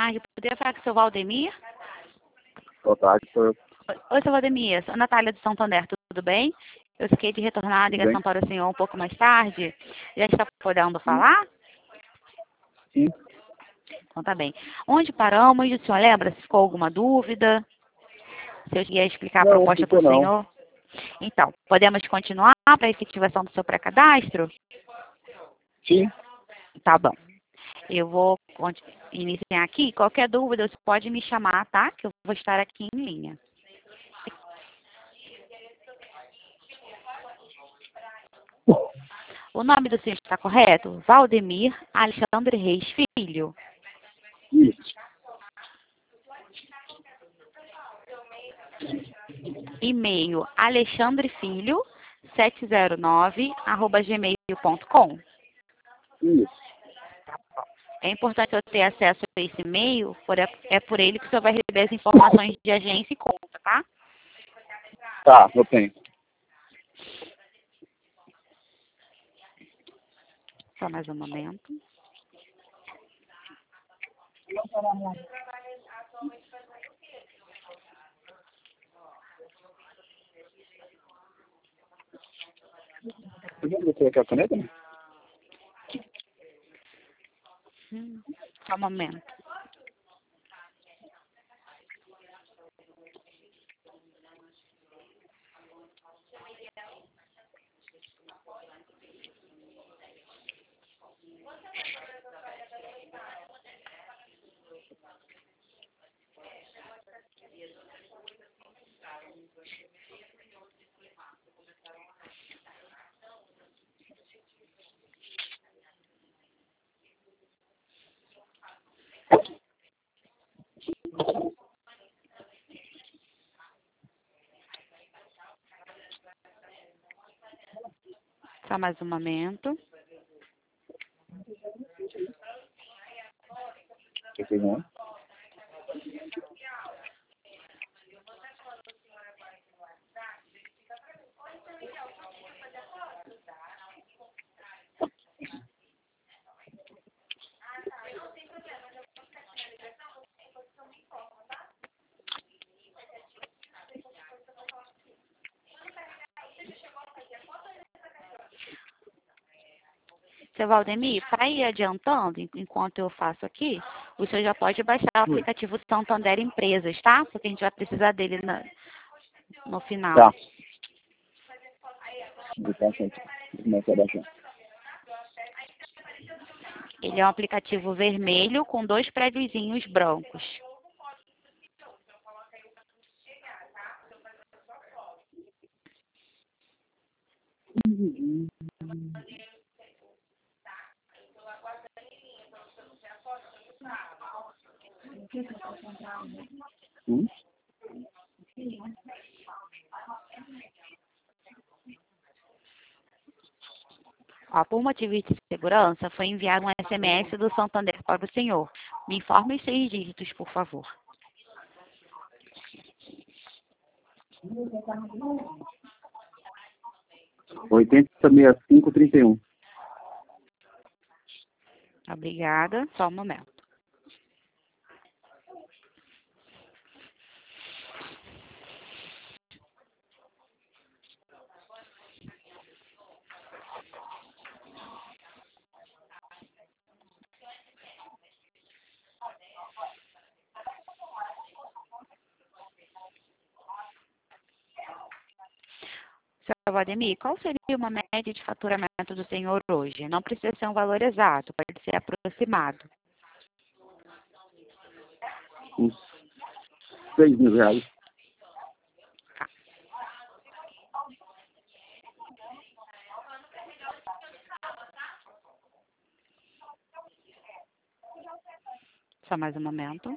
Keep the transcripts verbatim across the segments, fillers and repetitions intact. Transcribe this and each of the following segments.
tarde. Poderia falar com o seu Valdemir? Boa tarde, sou eu. Oi, seu Valdemir. Sou a Natália do Santander. Tudo bem? Eu fiquei de retornar a ligação para o senhor um pouco mais tarde. Já está podendo falar? Sim. Então tá bem. Onde paramos? O senhor lembra se ficou alguma dúvida? Se eu ia explicar Não, a proposta para o não. senhor? Então, podemos continuar para a efetivação do seu pré-cadastro? Sim. Tá bom. Eu vou conti- iniciar aqui. Qualquer dúvida, você pode me chamar, tá? Que eu vou estar aqui em linha. O nome do senhor está correto? Valdemir Alexandre Reis Filho. Isso. E-mail alexandrefilho sete zero nove arroba gmail ponto com. Isso. É importante eu ter acesso a esse e-mail, por- é por ele que o senhor vai receber as informações de agência e conta, tá? Tá, eu tenho. Só mais um momento. Você colocar a caneta? Né? Hum, Só um momento. Só mais um momento. Você fez um? Seu Valdemir, para ir adiantando, en- enquanto eu faço aqui, o senhor já pode baixar o aplicativo Santander Empresas, tá? Porque a gente vai precisar dele na- no final. Tá. Vou baixar aqui. Vou começar a baixar. Ele é um aplicativo vermelho com dois prédiozinhos brancos. Hum? Ó, por motivos de segurança, foi enviado um S M S do Santander para o senhor. Me informe os seis dígitos, por favor. oitenta, sessenta e cinco, trinta e um. Obrigada. Só um momento. Seu Valdemir, qual seria uma média de faturamento do senhor hoje? Não precisa ser um valor exato, pode ser aproximado. Uns seis mil reais. Só mais um momento.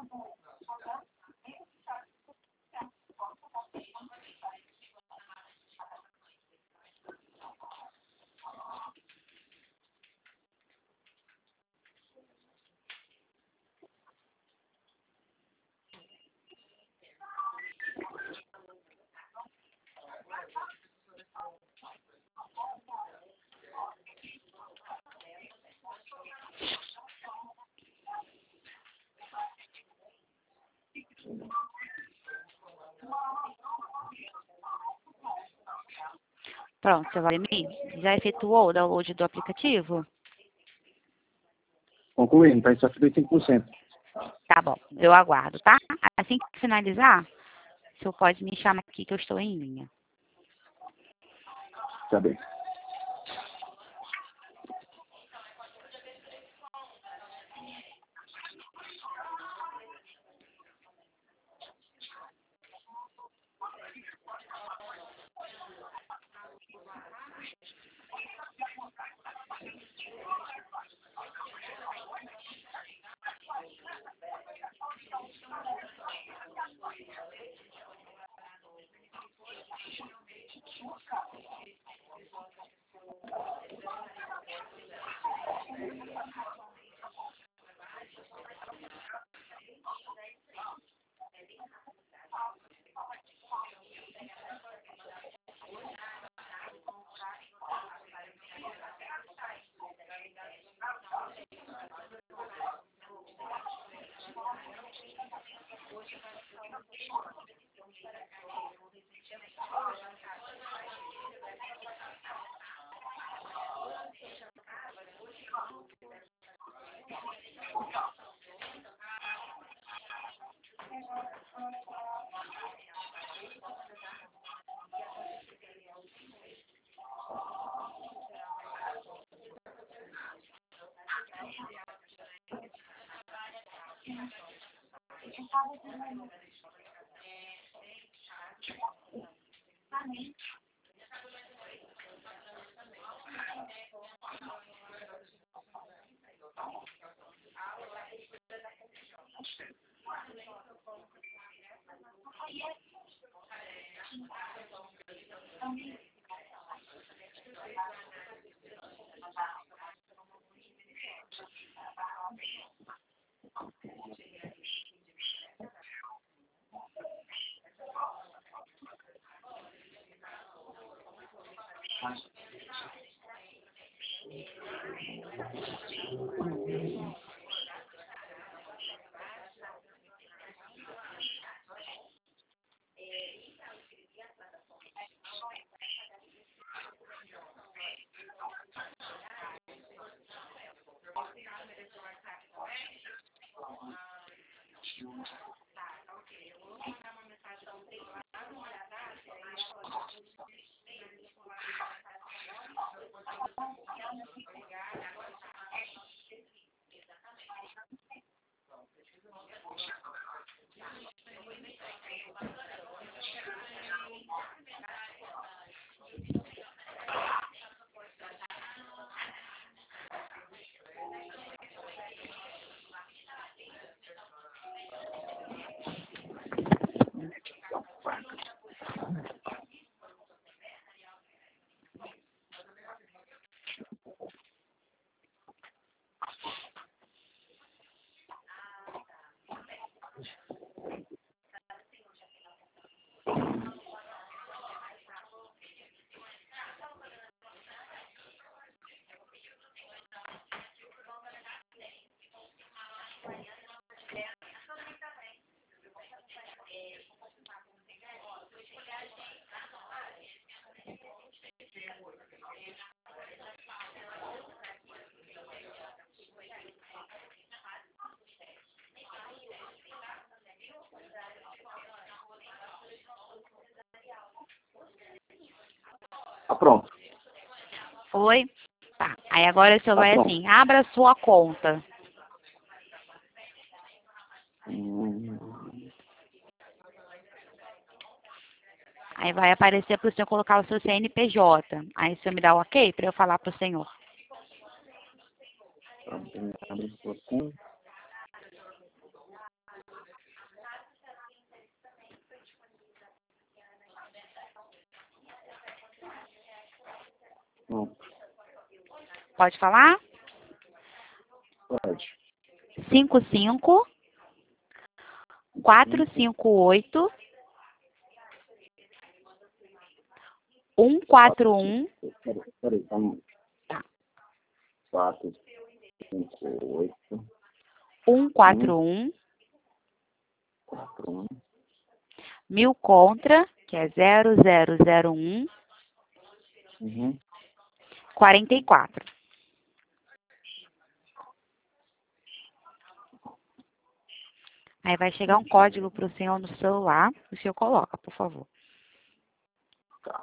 Pronto, seu Valdemir, já efetuou o download do aplicativo? Concluindo, está em setenta e cinco por cento. Tá bom, eu aguardo, tá? Assim que finalizar, o senhor pode me chamar aqui que eu estou em linha. Tá bem. Tá pronto. Oi? Tá. Aí agora o senhor Tá vai pronto. assim, abra a sua conta. Hum, Aí vai aparecer para o senhor colocar o seu C N P J. Aí o senhor me dá o ok para eu falar para o senhor. tá bem, abre sua conta. Pode falar? Pode. cinco cinco, quatro cinco oito, um quatro um. Peraí, peraí, calma. Tá. quatro, cinco, oito, um quatro um. quatro, um. Mil contra, que é zero zero zero um, Uhum. quarenta e quatro. Aí vai chegar um código para o senhor no celular. O senhor coloca, por favor. Tá.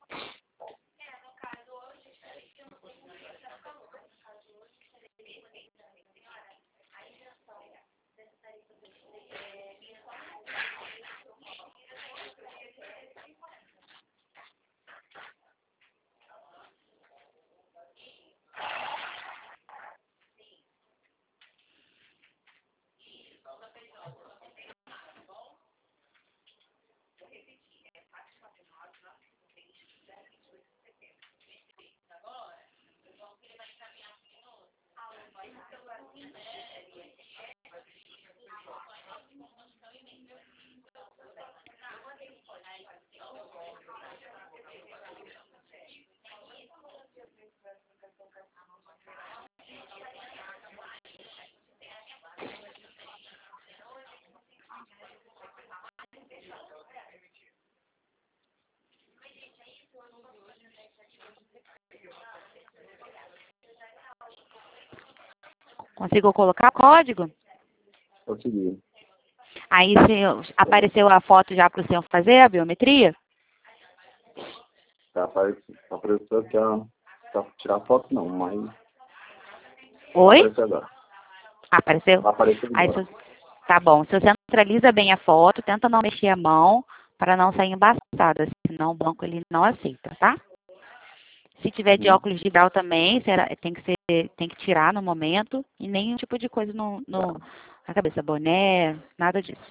Conseguiu colocar o código? Consegui. Aí se apareceu a foto já para o senhor fazer a biometria? Tá, apareceu, apareceu aqui a... Pra tirar foto não, mas... Oi? Apareceu agora. Apareceu? Apareceu Aí, agora. se- tá bom. Se você centraliza bem a foto, tenta não mexer a mão para não sair embaçada, senão o banco ele não aceita, tá? Se tiver de Uhum. óculos de grau também, será, tem que ser, tem que tirar no momento e nenhum tipo de coisa no, no, na cabeça, boné, nada disso.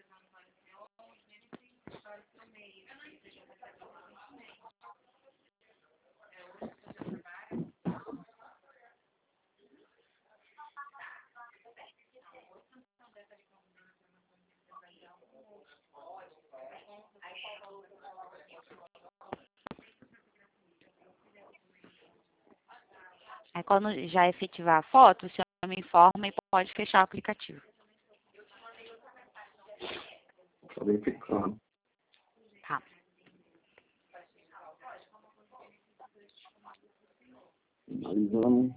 Aí quando já efetivar a foto, o senhor me informa e pode fechar o aplicativo. Tô verificando. Tá. Finalizando.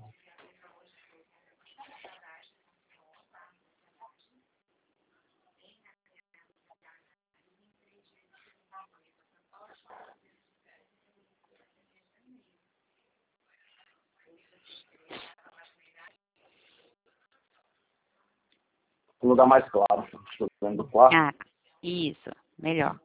Um lugar mais claro. Estou dentro do quarto. Ah, isso. Melhor.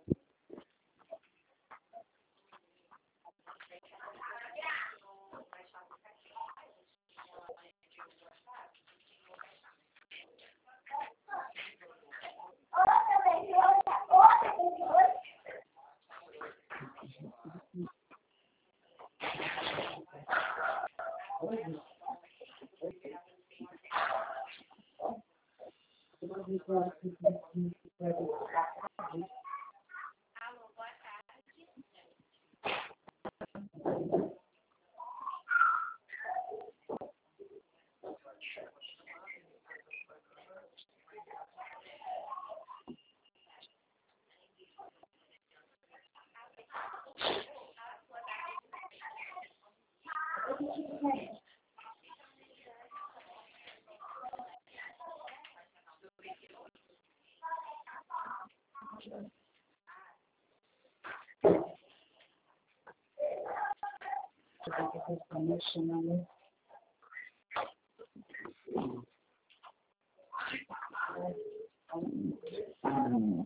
Hum.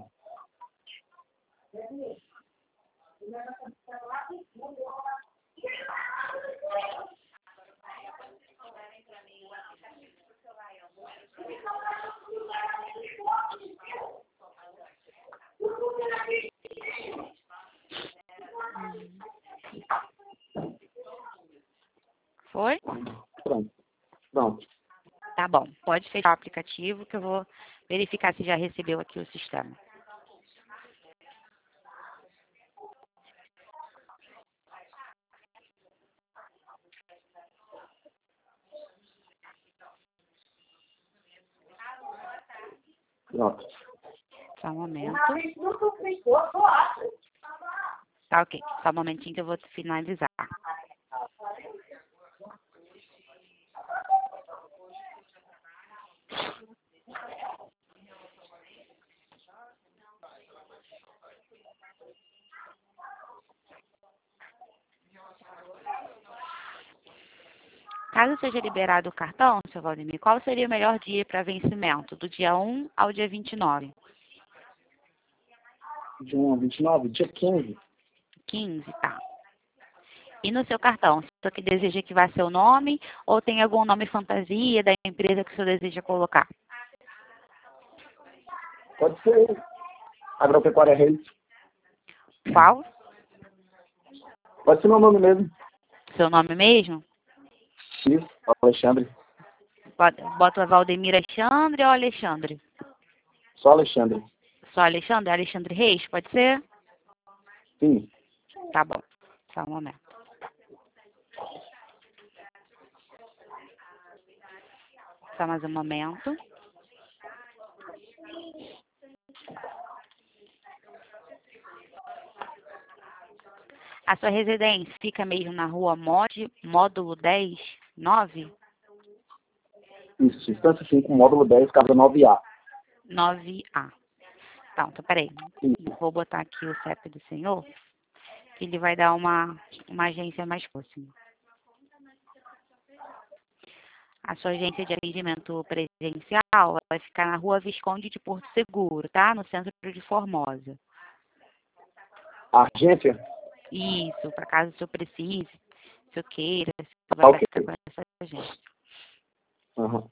Foi? pode fechar o aplicativo que eu vou verificar se já recebeu aqui o sistema. Pronto. Só um momento. Tá ok. Só um momentinho que eu vou finalizar. Caso seja liberado o cartão, seu Valdemir, qual seria o melhor dia para vencimento? Do dia um ao dia vinte e nove? De um a vinte e nove, dia quinze. quinze, tá. E no seu cartão, o senhor que deseja que vá seu nome ou tem algum nome fantasia da empresa que o senhor deseja colocar? Pode ser Agropecuária Reis. Qual? Pode ser meu nome mesmo. Seu nome mesmo? Isso, Alexandre. Bota, bota Valdemir Alexandre ou Alexandre? Só Alexandre. Só Alexandre? Alexandre Reis, pode ser? Sim. Tá bom. Só um momento. Só mais um momento. A sua residência fica mesmo na rua Mod, módulo dez, nove? Isso, instância cinco, módulo dez, casa nove A. nove A. Então, então peraí. Sim. Vou botar aqui o C E P do senhor, que ele vai dar uma, uma agência mais próxima. A sua agência de atendimento presencial vai ficar na rua Visconde de Porto Seguro, tá? No centro de Formosa. A agência? Isso, para caso o senhor precise, se eu queira, se Ah, vai ok. ficar com essa agência. Uhum.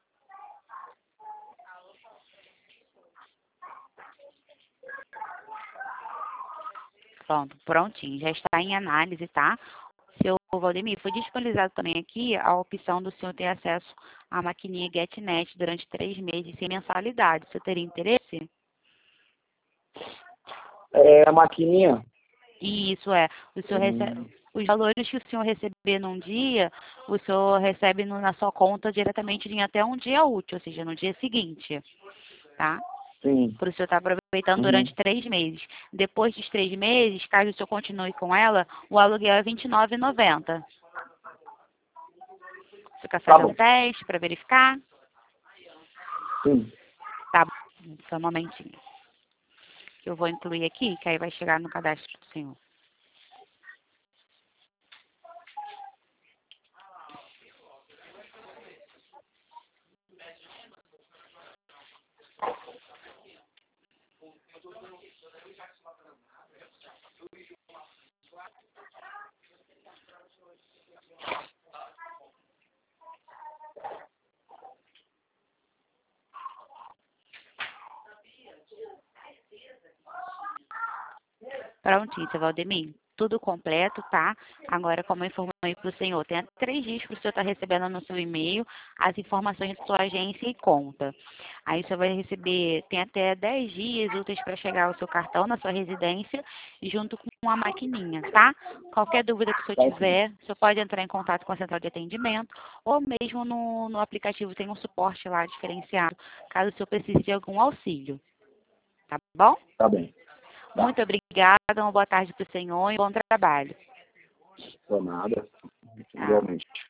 Pronto, prontinho, já está em análise, tá? Seu Valdemir, foi disponibilizado também aqui a opção do senhor ter acesso à maquininha GetNet durante três meses sem mensalidade. O senhor teria interesse? É a maquininha? Isso é. O senhor Hum. recebe, os valores que o senhor receber num dia, o senhor recebe no, na sua conta diretamente em até um dia útil, ou seja, no dia seguinte, tá? Sim. Por isso o senhor está aproveitando Uhum. durante três meses. Depois dos três meses, caso o senhor continue com ela, o aluguel é vinte e nove reais e noventa centavos. Você quer Tá fazer bom. um teste para verificar? Sim. Tá bom, só um momentinho. Eu vou incluir aqui, que aí vai chegar no cadastro do senhor. Prontinho, seu Valdemir. Tudo completo, tá? Agora, como eu informei para o senhor, tem até três dias para o senhor estar recebendo no seu e-mail as informações de sua agência e conta. Aí o senhor vai receber, tem até dez dias úteis para chegar o seu cartão na sua residência, junto com a maquininha, tá? Qualquer dúvida que o senhor tiver, o senhor pode entrar em contato com a central de atendimento, ou mesmo no, no aplicativo tem um suporte lá diferenciado, caso o senhor precise de algum auxílio. Tá bom? Tá bem. Tá. Muito obrigada, uma boa tarde para o senhor e bom trabalho. Por nada. Tchau. Igualmente.